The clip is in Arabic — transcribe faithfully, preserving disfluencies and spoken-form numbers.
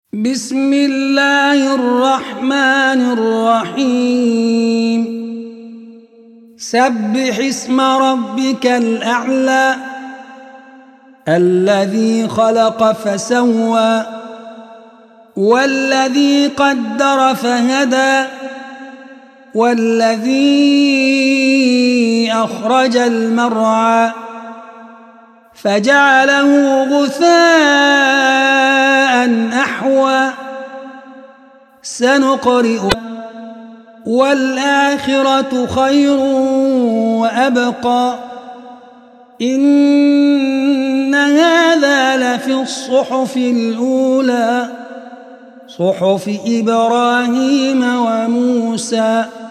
بسم الله الرحمن الرحيم سبح اسم ربك الأعلى الذي خلق فسوى والذي قدر فهدى والذي أخرج المرعى فجعله غثاء أحوى سنقرئك والآخرة خير وأبقى إن هذا لفي الصحف الأولى صحف إبراهيم وموسى